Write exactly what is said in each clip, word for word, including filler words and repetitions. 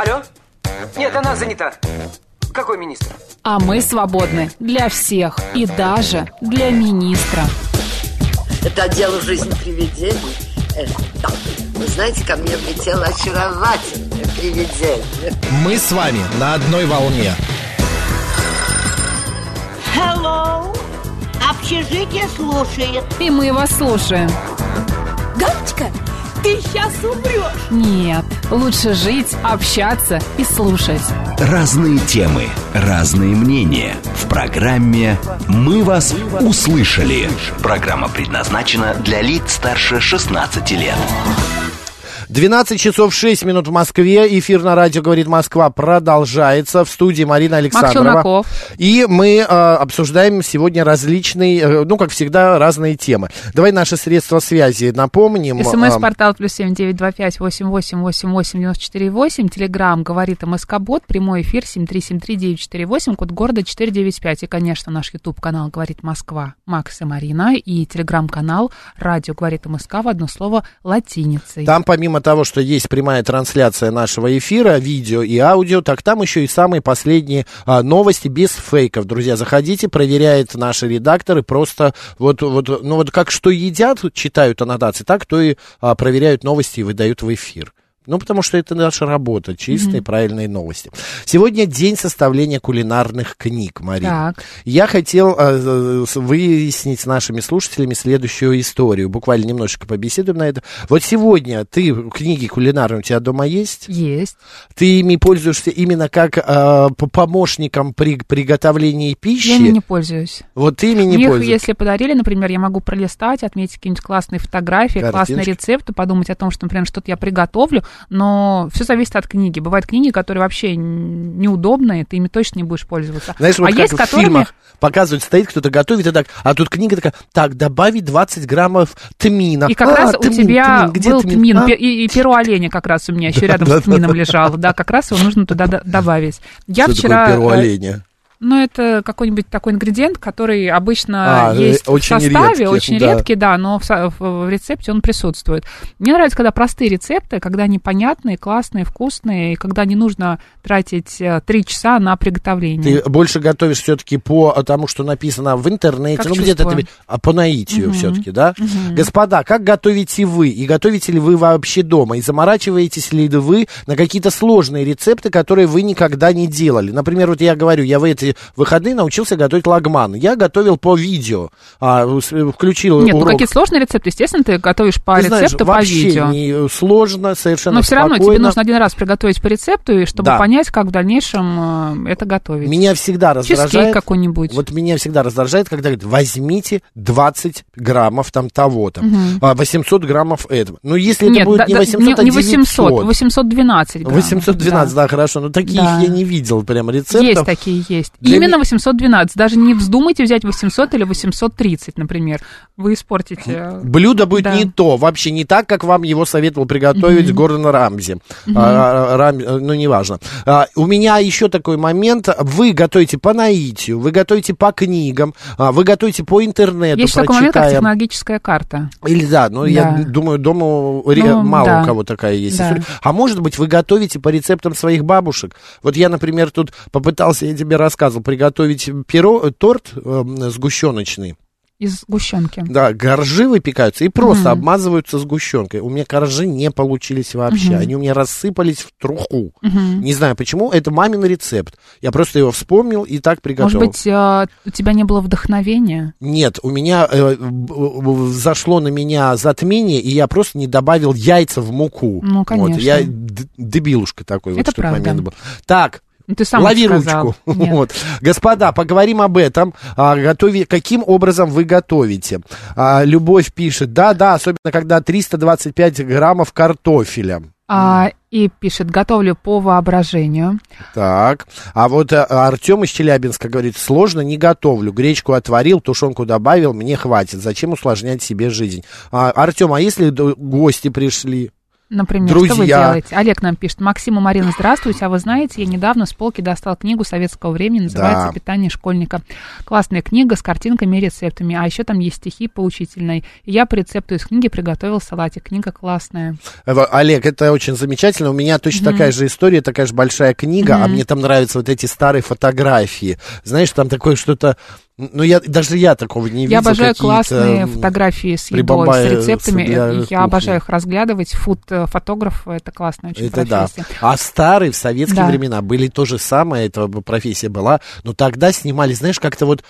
Алло? Нет, она занята. Какой министр? А мы свободны для всех и даже для министра. Это отдел «Жизнь привидений». Э, да. Вы знаете, ко мне влетело очаровательное привидение. Мы с вами на одной волне. Hello. Общежитие слушает. И мы вас слушаем. Галочка, ты сейчас умрешь. Нет, лучше жить, общаться и слушать. Разные темы, разные мнения. В программе «Мы вас услышали». Программа предназначена для лиц старше шестнадцати лет. двенадцать часов шесть минут в Москве. Эфир на радио «Говорит Москва» продолжается. В студии Марина Александрова. И мы э, обсуждаем сегодня различные, э, ну, как всегда, разные темы. Давай наши средства связи напомним. СМС-портал плюс семь девять два пять восемь восемь восемь восемь девяносто четыре восемь. Телеграм «Говорит МСК-бот». Прямой эфир семь три семь три девять четыре восемь. Код города четыре девять пять. И, конечно, наш YouTube-канал «Говорит Москва» Макс и Марина. И телеграм-канал «Радио Говорит МСК» в одно слово латиницей. Там помимо того, что есть прямая трансляция нашего эфира, видео и аудио, так там еще и самые последние а, новости без фейков. Друзья, заходите, проверяет наши редакторы, просто вот, вот, ну вот как что едят, читают аннотации, так то и а, проверяют новости и выдают в эфир. Ну, потому что это наша работа, чистые, mm-hmm. правильные новости. Сегодня день составления кулинарных книг, Марина. Так. Я хотел э, выяснить с нашими слушателями следующую историю. Буквально немножечко побеседуем на это. Вот сегодня ты, книги кулинарные у тебя дома есть? Есть. Ты ими пользуешься именно как э, помощником при приготовлении пищи? Я ими не пользуюсь. Вот ты ими не Их, пользуешься? Если подарили, например, я могу пролистать, отметить какие-нибудь классные фотографии, картиночки, классные рецепты, подумать о том, что, например, что-то я приготовлю. Но все зависит от книги. Бывают книги, которые вообще неудобные, ты ими точно не будешь пользоваться. Знаешь, вот а как есть, в которыми... фильмах показывают, стоит кто-то готовит, и так, а тут книга такая, так, добавить двадцать граммов тмина. И как а, раз тмин, у тебя тмин, был тмин, тмин, а? и, и перо оленя как раз у меня еще рядом с тмином лежало. Да, как раз его нужно туда добавить. Я Что вчера... такое перо оленя? Ну, это какой-нибудь такой ингредиент, который обычно а, есть очень в составе, редкий, очень да. редкий, да, но в, в, в рецепте он присутствует. Мне нравится, когда простые рецепты, когда они понятные, классные, вкусные, и когда не нужно тратить три часа на приготовление. Ты больше готовишь все-таки по тому, что написано в интернете, как ну где-то ты, а по наитию угу. все-таки, да? Угу. Господа, как готовите вы? И готовите ли вы вообще дома? И заморачиваетесь ли вы на какие-то сложные рецепты, которые вы никогда не делали? Например, вот я говорю, я в эти выходные научился готовить лагман. Я готовил по видео, а, включил Нет, урок. ну какие сложные рецепты, естественно, ты готовишь по ты рецепту, знаешь, по видео. Вообще не сложно, совершенно Но все спокойно. равно тебе нужно один раз приготовить по рецепту, и чтобы да. понять, как в дальнейшем э, это готовить. Меня всегда раздражает... Чизкейк какой-нибудь. Вот меня всегда раздражает, когда говорят, возьмите двадцать граммов там того-то, угу. восемьсот граммов этого. Ну, если Нет, это будет да, не восемьсот, не, а не девятьсот. восемьсот, восемьсот двенадцать граммов. восемьсот двенадцать, да, да хорошо. Но таких да. я не видел прям рецептов. Есть такие, есть. Для Именно ми... восемьсот двенадцать. Даже не вздумайте взять восемьсот или восемьсот тридцать, например. Вы испортите... Блюдо будет да. не то, вообще не так, как вам его советовал приготовить mm-hmm. Гордон Рамзи. Mm-hmm. А, Рам... Ну, неважно. А, у меня еще такой момент. Вы готовите по наитию, вы готовите по книгам, а, вы готовите по интернету, есть прочитая... такой момент, как технологическая карта. Или да, но да. я думаю, дома ну, мало да. у кого такая есть да. история. А может быть, вы готовите по рецептам своих бабушек? Вот я, например, тут попытался, я тебе рассказывал, приготовить пиро, торт э, сгущеночный. Из сгущенки. Да, коржи выпекаются и просто угу. обмазываются сгущенкой. У меня коржи не получились вообще. Угу. Они у меня рассыпались в труху. Угу. Не знаю почему. Это мамин рецепт. Я просто его вспомнил и так приготовил. Может быть, у тебя не было вдохновения? Нет, у меня э, зашло на меня затмение, и я просто не добавил яйца в муку. Ну, конечно. Вот, я дебилушка такой. Это вот, правда. Момент был. Так. Ты сам лови ручку. Вот. Господа, поговорим об этом. А, готови... Каким образом вы готовите? А, Любовь пишет, да-да, особенно когда триста двадцать пять граммов картофеля. А, и пишет, готовлю по воображению. Так, а вот а, Артем из Челябинска говорит, сложно не готовлю. Гречку отварил, тушенку добавил, мне хватит. Зачем усложнять себе жизнь? А, Артем, а если гости пришли? Например, друзья. Что вы делаете? Олег нам пишет. Максим и Марина, здравствуйте. А вы знаете, я недавно с полки достал книгу советского времени, называется Да. «Питание школьника». Классная книга с картинками и рецептами. А еще там есть стихи поучительные. И я по рецепту из книги приготовил салатик. Книга классная. Олег, это очень замечательно. У меня точно mm-hmm. такая же история, такая же большая книга, mm-hmm. а мне там нравятся вот эти старые фотографии. Знаешь, там такое что-то... Ну, я, даже я такого не видел. Я обожаю классные фотографии с едой, с рецептами. Я кухни. обожаю их разглядывать. Фуд-фотограф — это классная очень это профессия. Да. А старые, в советские да. времена, были то же самое, эта профессия была, но тогда снимали, знаешь, как-то вот...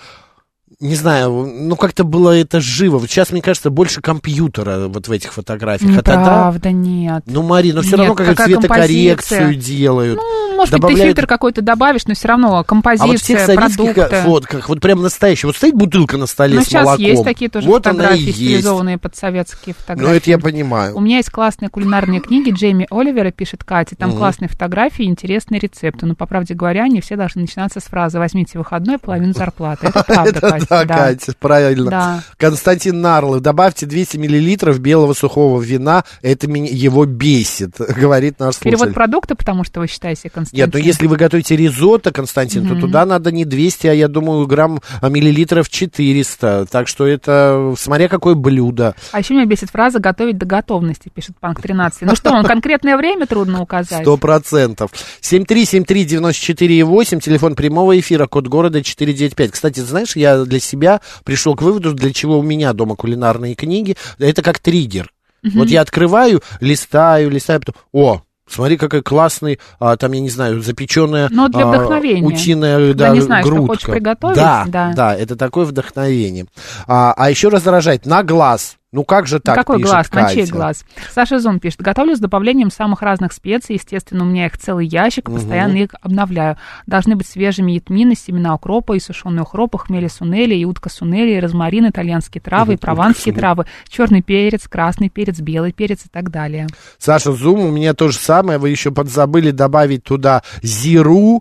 Не знаю, ну как-то было это живо. Вот сейчас, мне кажется, больше компьютера вот в этих фотографиях. Неправда, а тогда... нет. Ну, Марина, но все нет, равно какую-то цветокоррекцию делают. Ну, может добавляют... быть, ты фильтр какой-то добавишь, но все равно композиция, а вот в тех советских продукты. фотках, вот прям настоящий, вот стоит бутылка на столе ну, с молоком. сейчас есть такие тоже вот фотографии, стилизованные под советские фотографии. Ну, это я понимаю. У меня есть классные кулинарные книги Джейми Оливера, пишет Катя. Там mm-hmm. классные фотографии, интересные рецепты. Но, по правде говоря, они все должны начинаться с фразы «возьмите выходной, половину зарплаты». Это правда, Катя. Да, Катя, правильно. Да. Константин Нарлов, добавьте двести миллилитров белого сухого вина, это меня, его бесит, говорит наш слушатель. Перевод продукта, потому что вы считаете, Константин? Нет, но если вы готовите ризотто, Константин, mm-hmm. то туда надо не двести, а я думаю, грамм, миллилитров четыреста. Так что это, смотря какое блюдо. А еще меня бесит фраза «готовить до готовности», пишет Панк тринадцать. Ну что, он конкретное время трудно указать? Сто процентов. семь три семь три девять четыре восемь, телефон прямого эфира, код города четыре девять пять. Кстати, знаешь, я для себя пришел к выводу, для чего у меня дома кулинарные книги. Это как триггер. Mm-hmm. Вот я открываю, листаю, листаю, потом, о, смотри, какой классный, а, там, я не знаю, запеченная Но для вдохновения. А, утиная да, да, не знаю, грудка. Что хочешь приготовить. Да, да, да, это такое вдохновение. А, а еще раздражает на глаз. Ну как же так? Какой пишет глаз? Катя. На чей глаз? Саша Зун пишет. Готовлю с добавлением самых разных специй. Естественно, у меня их целый ящик, постоянно угу. их обновляю. Должны быть свежими ятмины, семена укропа и сушеный укроп, хмели сунели, и утка сунели, и розмарин, итальянские травы, и прованские травы, черный перец, красный перец, белый перец и так далее. Саша Зум, у меня то же самое. Вы еще подзабыли добавить туда зиру,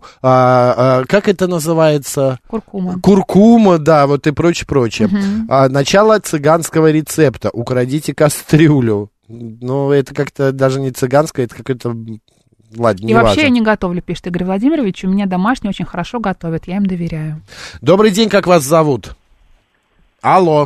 а, а, как это называется? Куркума. Куркума, да, вот и прочее, прочее. Угу. А, начало цыганского рецепта. Украдите кастрюлю. Ну, это как-то даже не цыганское, это какое-то... Ладно, не И вообще важно. я не готовлю, пишет Игорь Владимирович. У меня домашние очень хорошо готовят, я им доверяю. Добрый день, как вас зовут? Алло.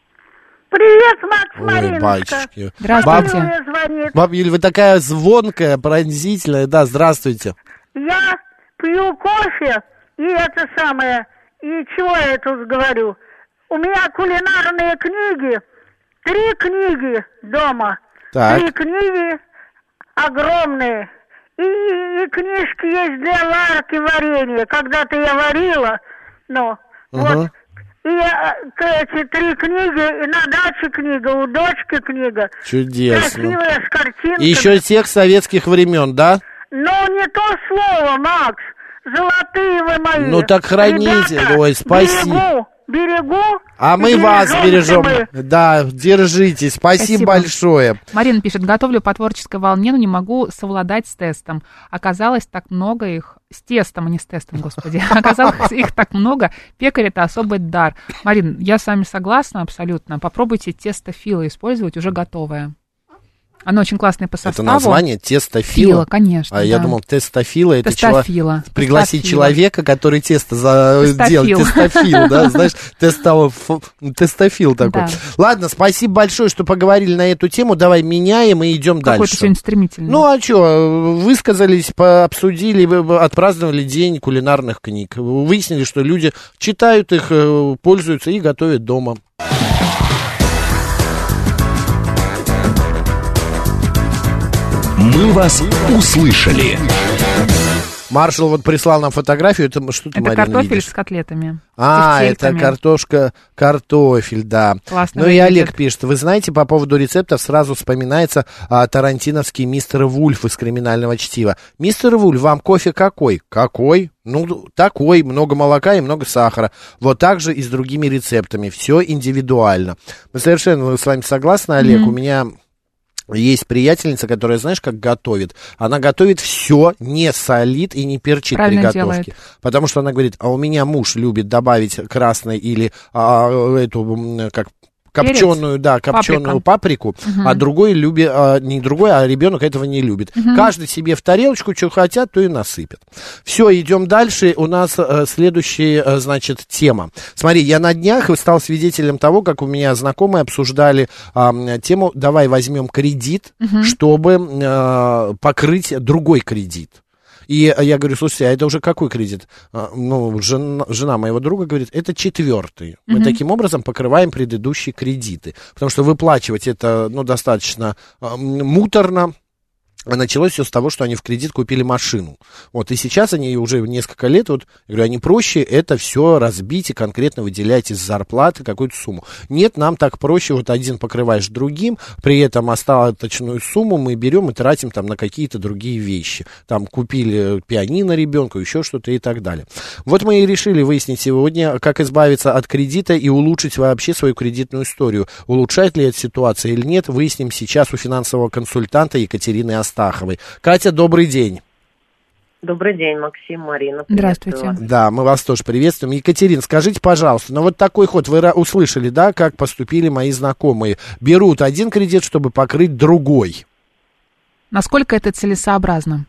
Привет, Макс, Ой, Мариночка. батюшки. Здравствуйте. Баб... звонит. Баб Юль, вы такая звонкая, пронзительная. Да, здравствуйте. Я пью кофе, и это самое, и чего я тут говорю? У меня кулинарные книги, три книги дома. Так. Три книги огромные. И, и книжки есть для варки варенья. Когда-то я варила, но Угу. вот. И эти три книги, и на даче книга, у дочки книга. Чудесно. Красивая, с картинками. И еще тех советских времен, да? Ну, не то слово, Макс. Золотые вы мои. Ну, так храните. Ребята, Ой, спасибо. Берегу, берегу. А мы вас бережем. Мы. Да, держитесь. Спасибо, Спасибо большое. Марина пишет, готовлю по творческой волне, но не могу совладать с тестом. Оказалось, так много их... С тестом, а не с тестом, господи. Оказалось, их так много. Пекарь — это особый дар. Марин, я с вами согласна абсолютно. Попробуйте тесто фила использовать, уже готовое. Оно очень классное по составу. Это название тестофила? Фила, конечно, А да. я думал, тестофила — это Тестофила. чело... пригласить Тестофила. человека, который тесто за... делает. Тестофил, да, знаешь, тестофил, тестофил такой. Да. Ладно, спасибо большое, что поговорили на эту тему. Давай меняем и идем дальше. Какой-то сегодня стремительный. Ну, а что, высказались, обсудили, отпраздновали день кулинарных книг. Выяснили, что люди читают их, пользуются и готовят дома. Мы вас услышали. Маршал вот прислал нам фотографию. Это что ты, Это Марина, картофель видишь? с котлетами. А, с это тефтельками. картошка, картофель, да. Классно Ну и выглядит. Олег пишет, вы знаете, по поводу рецептов сразу вспоминается а, тарантиновский мистер Вульф из «Криминального чтива». Мистер Вульф, вам кофе какой? Какой? Ну, такой, много молока и много сахара. Вот так же и с другими рецептами. Все индивидуально. Мы совершенно с вами согласны, Олег. Mm-hmm. У меня... Есть приятельница, которая, знаешь, как готовит. Она готовит все, не солит и не перчит Правильно при готовке. делает. Потому что она говорит, а у меня муж любит добавить красной или а, эту, как копченую, да, копченую паприку, угу. а другой любит, а, не другой, а ребенок этого не любит. Угу. Каждый себе в тарелочку, что хотят, то и насыпет. Все, идем дальше. У нас а, следующая, а, значит, тема. Смотри, я на днях стал свидетелем того, как у меня знакомые обсуждали а, тему «давай возьмем кредит, угу. чтобы а, покрыть другой кредит». И я говорю, слушайте, а это уже какой кредит? Ну, жена, жена моего друга говорит, это четвертый. Мы mm-hmm. таким образом покрываем предыдущие кредиты. Потому что выплачивать это, ну, достаточно э, муторно. А началось все с того, что они в кредит купили машину. Вот, и сейчас они уже несколько лет, вот, я говорю, они проще это все разбить и конкретно выделять из зарплаты какую-то сумму. Нет, нам так проще, вот один покрываешь другим, при этом остаточную сумму мы берем и тратим там на какие-то другие вещи. Там купили пианино ребенку, еще что-то и так далее. Вот мы и решили выяснить сегодня, как избавиться от кредита и улучшить вообще свою кредитную историю. Улучшает ли эта ситуация или нет, выясним сейчас у финансового консультанта Екатерины Астаховой. Катя, добрый день. Добрый день, Максим, Марина. Здравствуйте. Да, мы вас тоже приветствуем. Екатерина, скажите, пожалуйста, ну вот такой ход вы услышали, да, как поступили мои знакомые. Берут один кредит, чтобы покрыть другой. Насколько это целесообразно?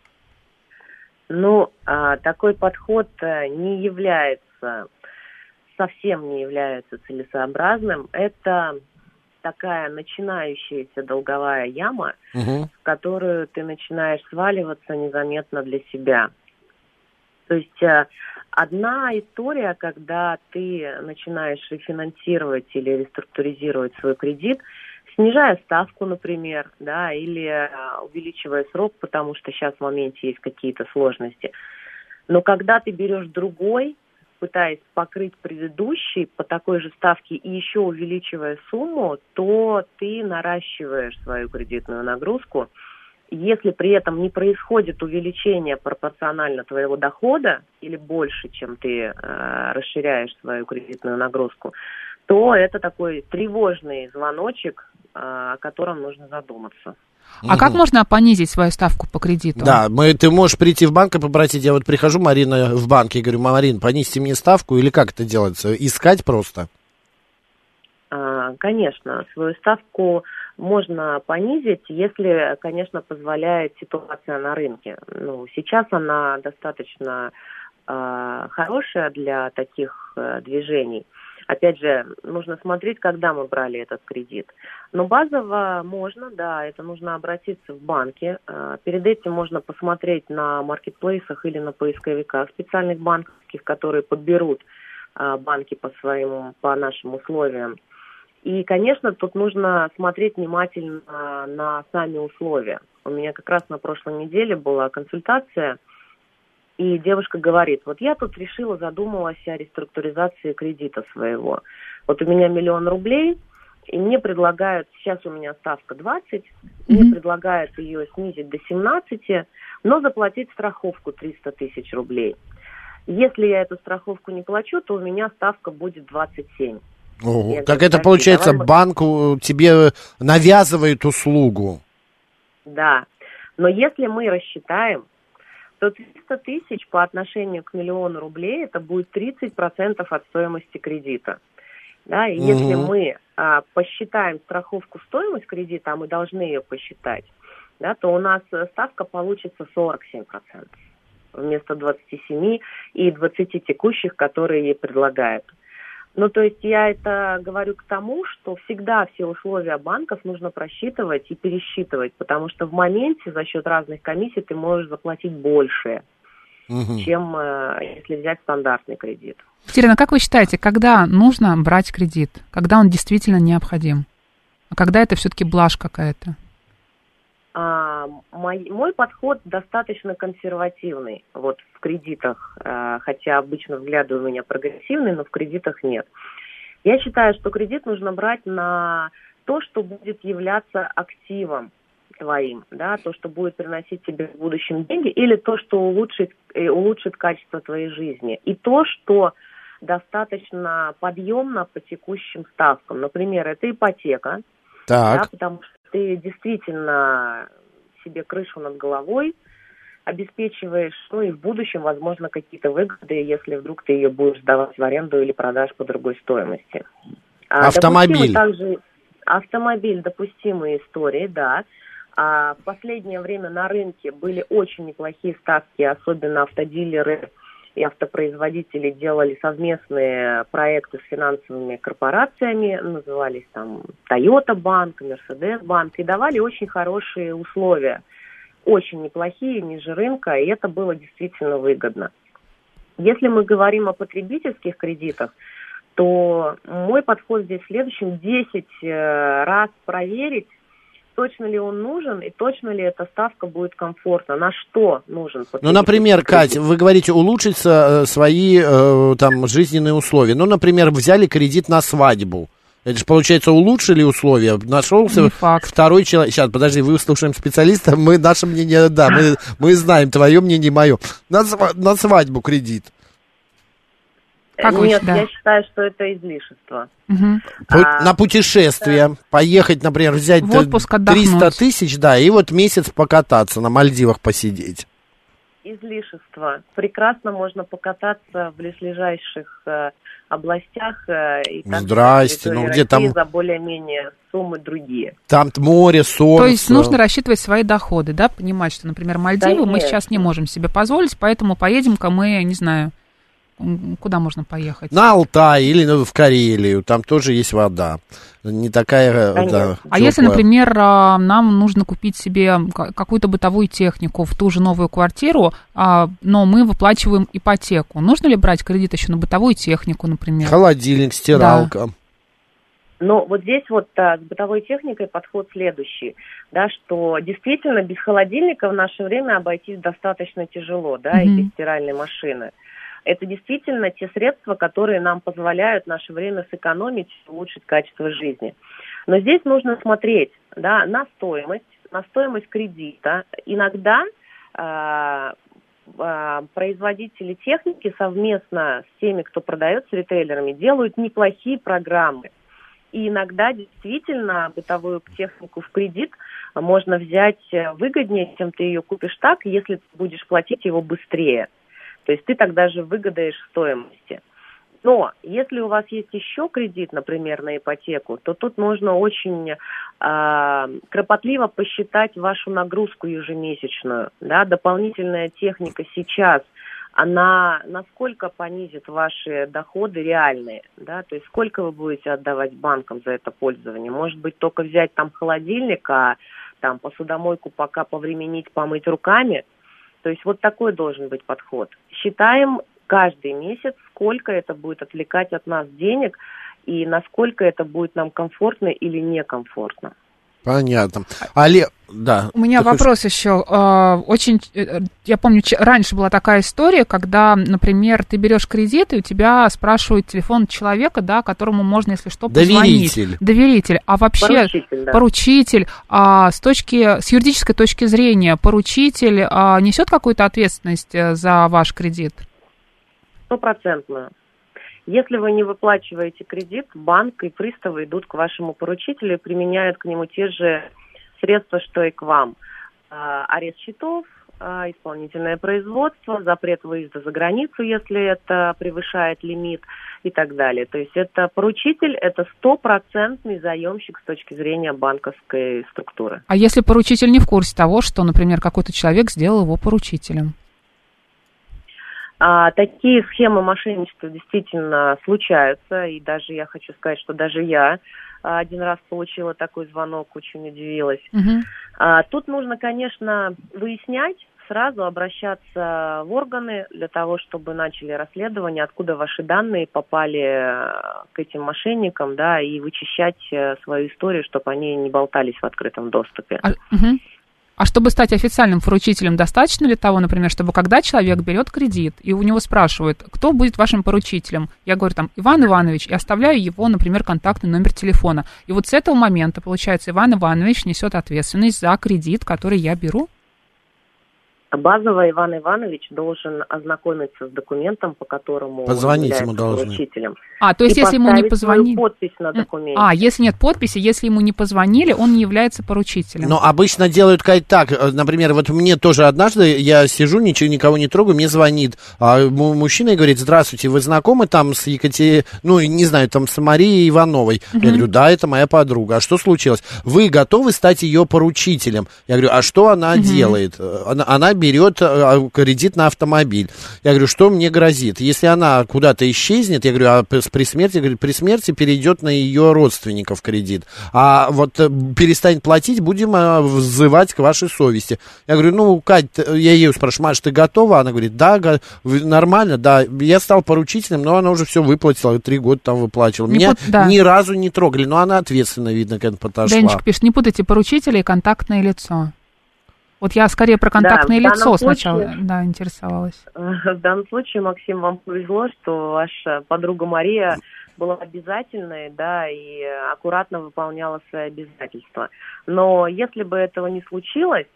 Ну, такой подход не является, совсем не является целесообразным. Это такая начинающаяся долговая яма, угу. в которую ты начинаешь сваливаться незаметно для себя. То есть э, одна история, когда ты начинаешь рефинансировать или реструктуризировать свой кредит, снижая ставку, например, да, или э, увеличивая срок, потому что сейчас в моменте есть какие-то сложности. Но когда ты берешь другой, пытаясь покрыть предыдущий по такой же ставке и еще увеличивая сумму, то ты наращиваешь свою кредитную нагрузку. Если при этом не происходит увеличение пропорционально твоего дохода или больше, чем ты э, расширяешь свою кредитную нагрузку, то это такой тревожный звоночек, э, о котором нужно задуматься. А угу. как можно понизить свою ставку по кредиту? Да, мы, ты можешь прийти в банк и попросить, я вот прихожу, Марина, в банк, и говорю, Марин, понизьте мне ставку, или как это делается? Искать просто? А, конечно, свою ставку можно понизить, если, конечно, позволяет ситуация на рынке. Ну, сейчас она достаточно э, хорошая для таких э, движений. Опять же, нужно смотреть, когда мы брали этот кредит. Но базово можно, да, это нужно обратиться в банки. Перед этим можно посмотреть на маркетплейсах или на поисковиках специальных банковских, которые подберут банки по своим, по нашим условиям. И, конечно, тут нужно смотреть внимательно на сами условия. У меня как раз на прошлой неделе была консультация, и девушка говорит, вот я тут решила, задумалась о реструктуризации кредита своего. Вот у меня миллион рублей, и мне предлагают, сейчас у меня ставка двадцать, mm-hmm. мне предлагают ее снизить до семнадцати, но заплатить страховку триста тысяч рублей. Если я эту страховку не плачу, то у меня ставка будет двадцать семь. Ого, так это получается, давай... банк тебе навязывает услугу. Да, но если мы рассчитаем, то триста тысяч по отношению к миллиону рублей это будет тридцать процентов от стоимости кредита. Да, и угу. если мы а, посчитаем страховку стоимость кредита, а мы должны ее посчитать, да, то у нас ставка получится сорок семь процентов вместо двадцати семи и двадцати текущих, которые ей предлагают. Ну, то есть я это говорю к тому, что всегда все условия банков нужно просчитывать и пересчитывать, потому что в моменте за счет разных комиссий ты можешь заплатить больше, угу. чем э, если взять стандартный кредит. Екатерина, как вы считаете, когда нужно брать кредит? Когда он действительно необходим? А когда это все-таки блажь какая-то? А, мой, мой подход достаточно консервативный вот в кредитах, а, хотя обычно взгляды у меня прогрессивные, но в кредитах нет. Я считаю, что кредит нужно брать на то, что будет являться активом твоим, да, то, что будет приносить тебе в будущем деньги, или то, что улучшит, улучшит качество твоей жизни, и то, что достаточно подъемно по текущим ставкам. Например, это ипотека, так. Да, потому что ты действительно себе крышу над головой обеспечиваешь, ну и в будущем, возможно, какие-то выгоды, если вдруг ты ее будешь сдавать в аренду или продашь по другой стоимости. Автомобиль. Также автомобиль допустимые истории, да. А в последнее время на рынке были очень неплохие ставки, особенно автодилеры и автопроизводители делали совместные проекты с финансовыми корпорациями, назывались там Toyota банк, Mercedes банк, и давали очень хорошие условия, очень неплохие, ниже рынка, и это было действительно выгодно. Если мы говорим о потребительских кредитах, то мой подход здесь в следующем: десять раз проверить, точно ли он нужен и точно ли эта ставка будет комфортна, на что нужен. Ну, например, Кать, вы говорите, улучшить э, свои э, там жизненные условия. Ну, например, взяли кредит на свадьбу. Это же, получается, улучшили условия. Нашелся второй человек. Сейчас, подожди, выслушаем специалиста. Мы, наше мнение, да, мы, мы знаем, твое мнение, мое. На, на свадьбу кредит. Как Нет, вы, да. я считаю, что это излишество. Угу. А, на путешествие. Да. Поехать, например, взять триста тысяч, да, и вот месяц покататься, на Мальдивах посидеть. Излишество. Прекрасно можно покататься в близлежащих э, областях. Э, и Здрасте, ну где там... За более-менее суммы другие. Там море, солнце. То есть нужно рассчитывать свои доходы, да, понимать, что, например, Мальдивы да, мы сейчас не можем себе позволить, поэтому поедем-ка мы, не знаю... Куда можно поехать? На Алтай или в Карелию, там тоже есть вода. Не такая... Да, а если, например, нам нужно купить себе какую-то бытовую технику в ту же новую квартиру, но мы выплачиваем ипотеку, нужно ли брать кредит еще на бытовую технику, например? Холодильник, стиралка. Да. Но вот здесь вот а, с бытовой техникой подход следующий, да, что действительно без холодильника в наше время обойтись достаточно тяжело, да, mm-hmm. и без стиральной машины. Это действительно те средства, которые нам позволяют в наше время сэкономить и улучшить качество жизни. Но здесь нужно смотреть, да, на стоимость, на стоимость кредита. Иногда э, э, производители техники совместно с теми, кто продает с ритейлерами, делают неплохие программы. И иногда действительно бытовую технику в кредит можно взять выгоднее, чем ты ее купишь так, если ты будешь платить его быстрее. То есть ты тогда же выгадаешь в стоимости. Но если у вас есть еще кредит, например, на ипотеку, то тут нужно очень э, кропотливо посчитать вашу нагрузку ежемесячную. Да? Дополнительная техника сейчас, она насколько понизит ваши доходы реальные, да? То есть сколько вы будете отдавать банкам за это пользование. Может быть, только взять там холодильник, а там посудомойку пока повременить, помыть руками. То есть вот такой должен быть подход. Считаем каждый месяц, сколько это будет отвлекать от нас денег и насколько это будет нам комфортно или некомфортно. Понятно. Олег, да. У меня вопрос хочешь... еще. Очень, я помню, раньше была такая история, когда, например, ты берешь кредит, и у тебя спрашивают телефон человека, да, которому можно, если что, позвонить. Доверитель. Доверитель. А вообще поручитель, да. поручитель а, с точки, с юридической точки зрения, поручитель а, несет какую-то ответственность за ваш кредит? Стопроцентную. Если вы не выплачиваете кредит, банк и приставы идут к вашему поручителю и применяют к нему те же средства, что и к вам. А, арест счетов, а, исполнительное производство, запрет выезда за границу, если это превышает лимит и так далее. То есть это поручитель, это стопроцентный заемщик с точки зрения банковской структуры. А если поручитель не в курсе того, что, например, какой-то человек сделал его поручителем? А, такие схемы мошенничества действительно случаются, и даже я хочу сказать, что даже я а, один раз получила такой звонок, очень удивилась. Uh-huh. А, тут нужно, конечно, выяснять, сразу обращаться в органы для того, чтобы начали расследование, откуда ваши данные попали к этим мошенникам, да, и вычищать свою историю, чтобы они не болтались в открытом доступе. Uh-huh. А чтобы стать официальным поручителем, достаточно ли того, например, чтобы когда человек берет кредит, и у него спрашивают, кто будет вашим поручителем? Я говорю там, Иван Иванович, и оставляю его, например, контактный номер телефона. И вот с этого момента, получается, Иван Иванович несет ответственность за кредит, который я беру? базово Иван Иванович должен ознакомиться с документом, по которому Позвонить он ему является должны. поручителем. А, то есть и если ему не поставить позвонили... свою подпись на документе. А, если нет подписи, если ему не позвонили, он не является поручителем. Но обычно делают как так, например, вот мне тоже однажды, я сижу, ничего, никого не трогаю, мне звонит а, мужчина и говорит: здравствуйте, вы знакомы там с Екатериной, ну, не знаю, там с Марией Ивановой? Uh-huh. Я говорю: да, это моя подруга. А что случилось? Вы готовы стать ее поручителем? Я говорю: а что она uh-huh. делает? Она, она берет кредит на автомобиль. Я говорю: что мне грозит? Если она куда-то исчезнет, я говорю: а при смерти, говорю, при смерти перейдет на ее родственников кредит. А вот перестанет платить, будем взывать к вашей совести. Я говорю: ну, Кать, я ее спрашиваю: Маш, ты готова? Она говорит: да, го- нормально, да. Я стал поручителем, но она уже все выплатила, три года там выплачивала. Не Меня пут- да. ни разу не трогали, но она ответственно, видно, к этому подошла. Денечка пишет: не путайте поручителя и контактное лицо. Вот я скорее про контактное Да, в лицо данном сначала случае- да, интересовалась. В данном случае, Максим, вам повезло, что ваша подруга Мария была обязательной, да, и аккуратно выполняла свои обязательства. Но если бы этого не случилось,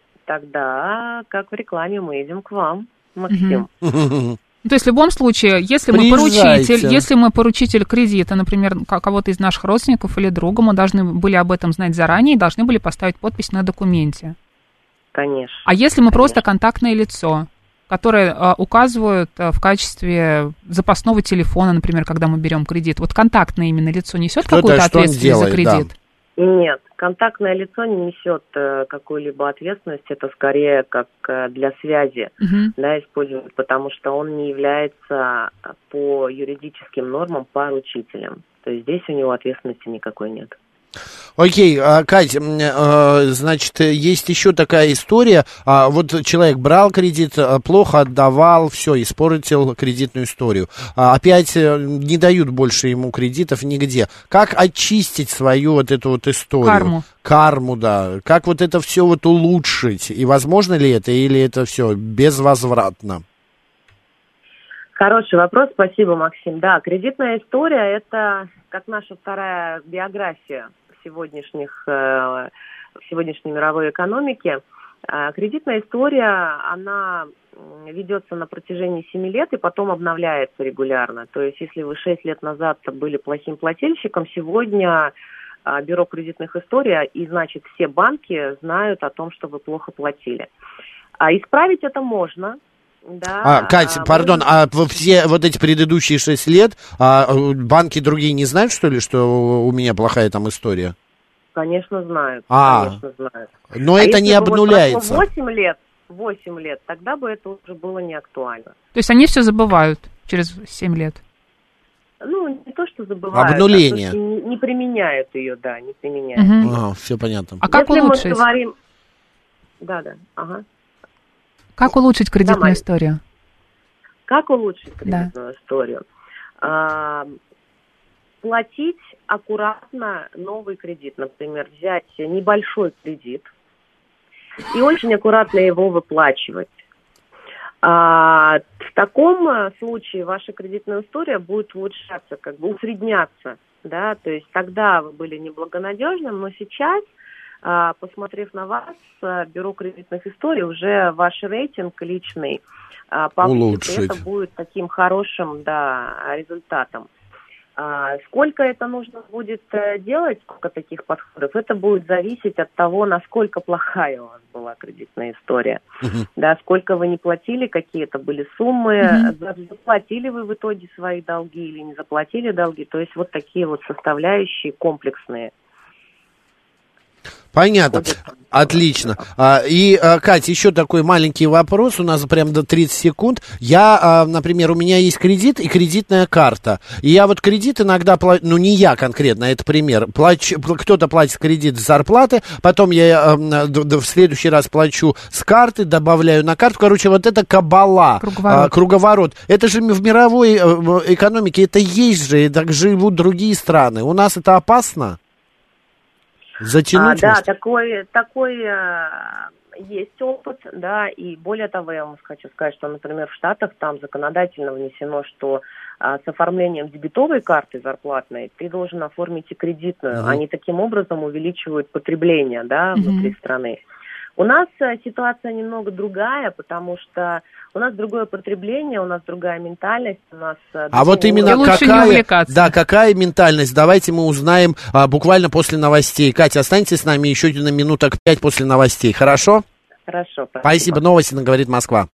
тогда, как в рекламе, мы идем к вам, Максим. Ну, то есть в любом случае, если мы Приезжайте. поручитель, если мы поручитель кредита, например, ка- кого-то из наших родственников или друга, мы должны были об этом знать заранее и должны были поставить подпись на документе. Конечно. А если мы Конечно. просто контактное лицо, которое а, указывают а, в качестве запасного телефона, например, когда мы берем кредит, вот контактное именно лицо несет Кто-то, какую-то что он ответственность за делает, кредит? Нет, контактное лицо не несет э, какую-либо ответственность, это скорее как э, для связи, Мгм. да, используют, потому что он не является по юридическим нормам поручителем. То есть здесь у него ответственности никакой нет. Окей, а, Кать, м, э, значит, есть еще такая история. А, Вот человек брал кредит, а, плохо отдавал, все, испортил кредитную историю. А, Опять э, не дают больше ему кредитов нигде. Как очистить свою вот эту вот историю? Карму. Карму, да. Как вот это все вот улучшить? И возможно ли это, или это все безвозвратно? Хороший вопрос, спасибо, Максим. Да, кредитная история – это как наша вторая биография в сегодняшних, э, в сегодняшней мировой экономике. Э, кредитная история, она м, ведется на протяжении семи лет и потом обновляется регулярно. То есть, если вы шесть лет назад были плохим плательщиком, сегодня э, бюро кредитных историй и, значит, все банки знают о том, что вы плохо платили. А исправить это можно. Да, А, Кать, а, пардон, вы- а в- все вот эти предыдущие шесть лет а, э, банки другие не знают, что ли, что у меня плохая там история? Конечно, знают. А. Конечно, знают. Но А это если не бы вот обнуляется. прошло восемь лет, восемь лет, тогда бы это уже было не актуально. То есть они все забывают через семь лет. Ну, не то, что забывают, Обнуление. а то, что не, не применяют ее, да, не применяют. Мгм. А, все понятно. А как Если улучшить? мы говорим... Да, да, ага. Как улучшить кредитную Давай. историю? Как улучшить Да. кредитную историю? А, платить аккуратно новый кредит. Например, взять небольшой кредит и очень аккуратно его выплачивать. А, в таком а, случае ваша кредитная история будет улучшаться, как бы усредняться. Да? То есть тогда вы были неблагонадежным, но сейчас, а, посмотрев на вас, а, бюро кредитных историй уже ваш рейтинг личный а, повысит, и Улучшит. это будет таким хорошим, да, результатом. А, сколько это нужно будет э, делать, сколько таких подходов, это будет зависеть от того, насколько плохая у вас была кредитная история. Мгм. Да, сколько вы не платили, какие это были суммы, Мгм. за- заплатили вы в итоге свои долги или не заплатили долги. То есть вот такие вот составляющие комплексные. Понятно. Отлично. А, И, а, Катя, еще такой маленький вопрос. У нас прям до тридцати секунд. Я, а, например, у меня есть кредит и кредитная карта. И я вот кредит иногда плачу, ну не я конкретно, это пример. Плачу, пл- кто-то платит кредит с зарплаты, потом я а, д- д- в следующий раз плачу с карты, добавляю на карту. Короче, вот это кабала. Круговорот. а, круговорот. Это же в мировой э, в экономике, это есть же, и так живут другие страны. У нас это опасно? Затянуть? А, да, может? такой, такой а, есть опыт, да, и более того, я вам хочу сказать, что, например, в Штатах там законодательно внесено, что а, с оформлением дебетовой карты зарплатной ты должен оформить и кредитную. Мгм. Они таким образом увеличивают потребление, да, Мгм. внутри страны. У нас ситуация немного другая, потому что у нас другое потребление, у нас другая ментальность, у нас... А вот именно какая, да, какая ментальность? Давайте мы узнаем а, буквально после новостей. Катя, останьтесь с нами еще на минуток пять после новостей, хорошо? Хорошо, спасибо. Спасибо. Новости на «Говорит Москва».